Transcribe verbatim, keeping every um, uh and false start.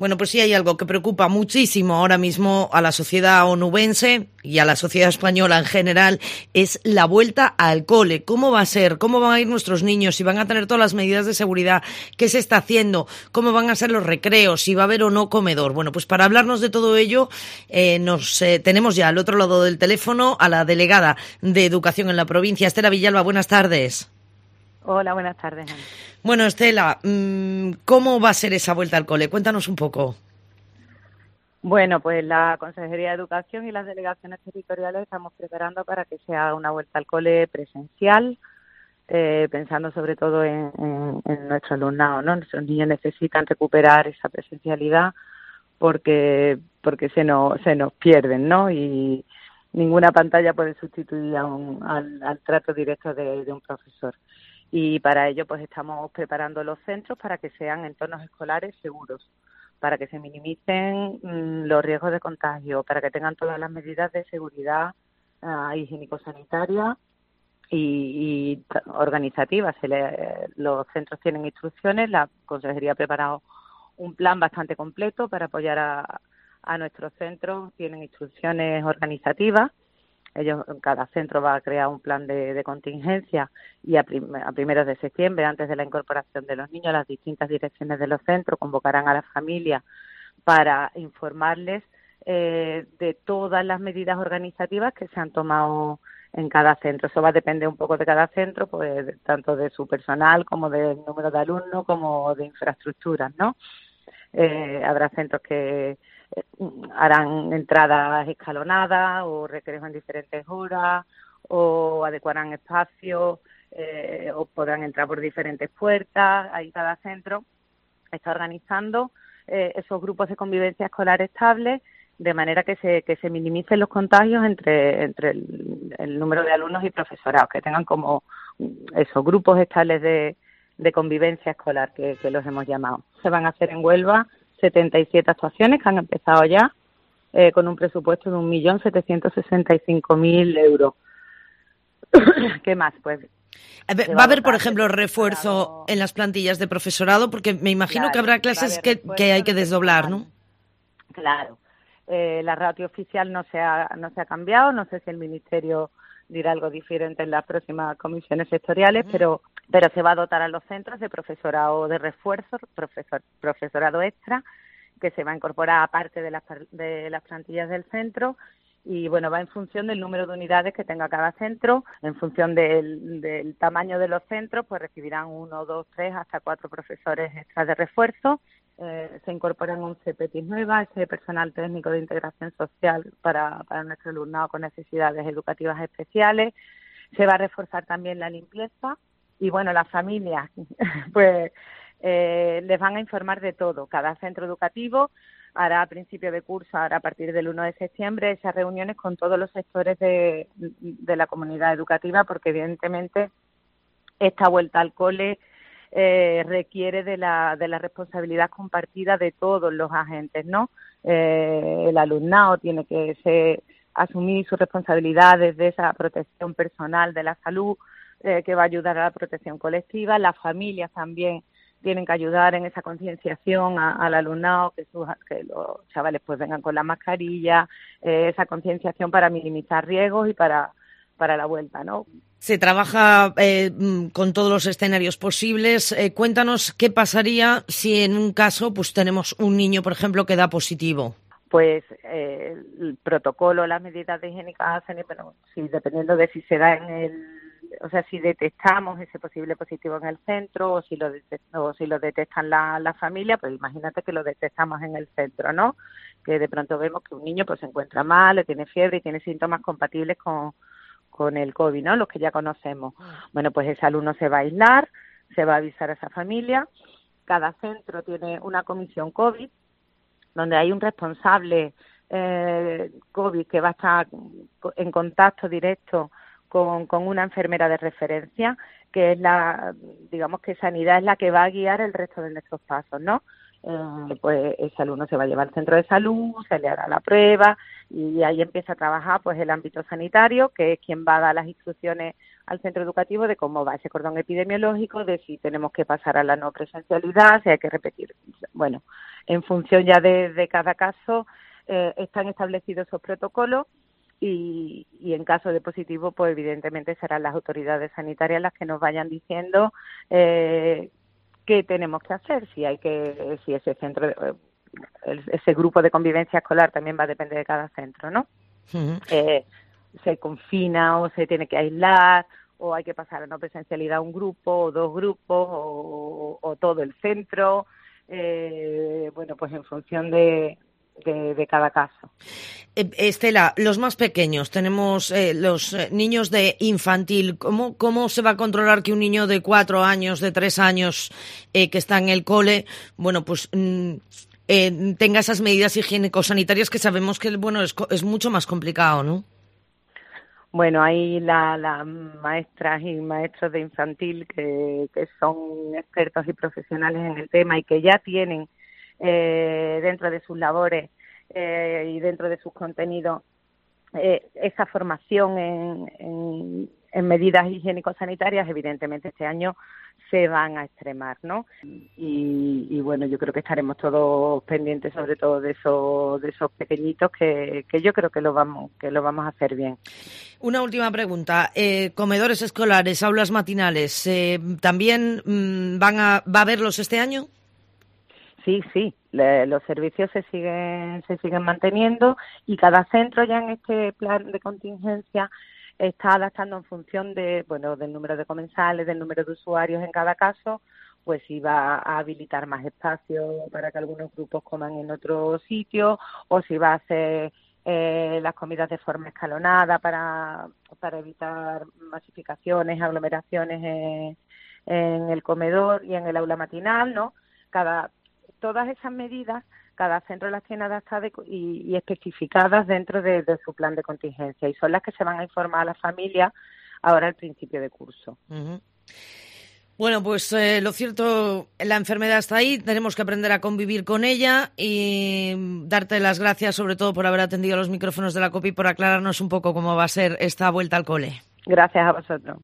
Bueno, pues sí hay algo que preocupa muchísimo ahora mismo a la sociedad onubense y a la sociedad española en general, es la vuelta al cole. ¿Cómo va a ser? ¿Cómo van a ir nuestros niños? ¿Si van a tener todas las medidas de seguridad? ¿Qué se está haciendo? ¿Cómo van a ser los recreos? ¿Si va a haber o no comedor? Bueno, pues para hablarnos de todo ello, eh, nos eh, tenemos ya al otro lado del teléfono a la delegada de Educación en la provincia, Estela Villalba. Buenas tardes. Hola, buenas tardes, Ana. Bueno, Estela, ¿cómo va a ser esa vuelta al cole? Cuéntanos un poco. Bueno, pues la Consejería de Educación y las delegaciones territoriales estamos preparando para que sea una vuelta al cole presencial, eh, pensando sobre todo en, en, en nuestro alumnado, ¿no? Nuestros niños necesitan recuperar esa presencialidad porque porque se nos se nos pierden, ¿no? Y ninguna pantalla puede sustituir a un, al, al trato directo de, de un profesor. Y para ello pues estamos preparando los centros para que sean entornos escolares seguros, para que se minimicen mmm, los riesgos de contagio, para que tengan todas las medidas de seguridad uh, higiénico-sanitaria y, y organizativas. Se le, los centros tienen instrucciones, la Consejería ha preparado un plan bastante completo para apoyar a, a nuestros centros, tienen instrucciones organizativas. Ellos, cada centro va a crear un plan de, de contingencia y a, prim, a primeros de septiembre, antes de la incorporación de los niños, las distintas direcciones de los centros convocarán a las familias para informarles eh, de todas las medidas organizativas que se han tomado en cada centro. Eso va a depender un poco de cada centro, pues tanto de su personal como del número de alumnos como de infraestructuras, ¿no? Eh, habrá centros que harán entradas escalonadas o recreos en diferentes horas o adecuarán espacios eh, o podrán entrar por diferentes puertas. Ahí cada centro está organizando eh, esos grupos de convivencia escolar estables de manera que se que se minimicen los contagios entre entre el, el número de alumnos y profesorado, que tengan como esos grupos estables de, de convivencia escolar que, que los hemos llamado. Se van a hacer en Huelva setenta y siete actuaciones que han empezado ya eh, con un presupuesto de un millón setecientos sesenta y cinco mil euros. ¿Qué más? Pues va a haber, por ejemplo, refuerzo en las plantillas de profesorado, porque me imagino claro, que habrá clases que, que hay que desdoblar, ¿no? Claro. Eh, la ratio oficial no se ha no se ha cambiado. No sé si el Ministerio dirá algo diferente en las próximas comisiones sectoriales, uh-huh. pero pero se va a dotar a los centros de profesorado de refuerzo, profesor, profesorado extra, que se va a incorporar aparte de las, de las plantillas del centro, y bueno, va en función del número de unidades que tenga cada centro, en función del, del tamaño de los centros, pues recibirán uno, dos, tres, hasta cuatro profesores extras de refuerzo. Eh, se incorporan once P T I nuevas, ese personal técnico de integración social para, para nuestro alumnado con necesidades educativas especiales. Se va a reforzar también la limpieza. Y bueno, las familias, pues eh, les van a informar de todo. Cada centro educativo hará a principio de curso, hará a partir del uno de septiembre, esas reuniones con todos los sectores de, de la comunidad educativa, porque evidentemente esta vuelta al cole eh, requiere de la, de la responsabilidad compartida de todos los agentes, ¿no? Eh, el alumnado tiene que ser, asumir sus responsabilidades de esa protección personal de la salud, Eh, que va a ayudar a la protección colectiva. Las familias también tienen que ayudar en esa concienciación a, al alumnado, que, sus, que los chavales pues vengan con la mascarilla, eh, esa concienciación para minimizar riesgos y para, para la vuelta, ¿no? Se trabaja eh, con todos los escenarios posibles. Eh, cuéntanos qué pasaría si en un caso pues tenemos un niño, por ejemplo, que da positivo. Pues eh, el protocolo, las medidas de higiénica hacen, pero sí, dependiendo de si se da en el o sea, si detectamos ese posible positivo en el centro o si lo, detect- o si lo detectan la, la familia, pues imagínate que lo detectamos en el centro, ¿no? Que de pronto vemos que un niño pues se encuentra mal, tiene fiebre y tiene síntomas compatibles con, con el COVID, ¿no? Los que ya conocemos. Bueno, pues ese alumno se va a aislar, se va a avisar a esa familia. Cada centro tiene una comisión COVID, donde hay un responsable eh, COVID que va a estar en contacto directo Con, con una enfermera de referencia, que es la, digamos que sanidad es la que va a guiar el resto de nuestros pasos, ¿no? Eh, pues ese alumno se va a llevar al centro de salud, se le hará la prueba y ahí empieza a trabajar pues el ámbito sanitario, que es quien va a dar las instrucciones al centro educativo de cómo va ese cordón epidemiológico, de si tenemos que pasar a la no presencialidad, si hay que repetir. Bueno, en función ya de, de cada caso, eh, están establecidos esos protocolos y, y en caso de positivo, pues evidentemente serán las autoridades sanitarias las que nos vayan diciendo eh, qué tenemos que hacer, si hay que, si ese centro, eh, ese grupo de convivencia escolar también va a depender de cada centro, ¿no? Uh-huh. Eh, se confina o se tiene que aislar o hay que pasar a no presencialidad un grupo o dos grupos o, o, o todo el centro, eh, bueno, pues en función de, de, de cada caso. Estela, los más pequeños, tenemos eh, los niños de infantil. ¿Cómo, ¿Cómo se va a controlar que un niño de cuatro años, de tres años, eh, que está en el cole, bueno, pues mm, eh, tenga esas medidas higiénico-sanitarias que sabemos que, bueno, es, es mucho más complicado, ¿no? Bueno, hay las la maestras y maestros de infantil que, que son expertos y profesionales en el tema y que ya tienen eh, dentro de sus labores eh, y dentro de sus contenidos eh, esa formación en, en, en medidas higiénico-sanitarias. Evidentemente este año se van a extremar, ¿no? Y, y bueno, yo creo que estaremos todos pendientes, sobre todo de esos de esos pequeñitos que, que yo creo que lo vamos que lo vamos a hacer bien. Una última pregunta. Eh, comedores escolares, aulas matinales, eh, ¿también mmm, van a va a haberlos este año? Sí, sí. Le, los servicios se siguen se siguen manteniendo y cada centro ya en este plan de contingencia está adaptando en función de, bueno, del número de comensales, del número de usuarios en cada caso, pues si va a habilitar más espacio para que algunos grupos coman en otro sitio o si va a hacer eh, las comidas de forma escalonada para, para evitar masificaciones, aglomeraciones en, en el comedor y en el aula matinal, ¿no? Cada, todas esas medidas cada centro las tiene adaptadas y, y especificadas dentro de, de su plan de contingencia y son las que se van a informar a las familias ahora al principio de curso. Uh-huh. Bueno, pues eh, lo cierto, la enfermedad está ahí, tenemos que aprender a convivir con ella y darte las gracias sobre todo por haber atendido los micrófonos de la COPE y por aclararnos un poco cómo va a ser esta vuelta al cole. Gracias a vosotros.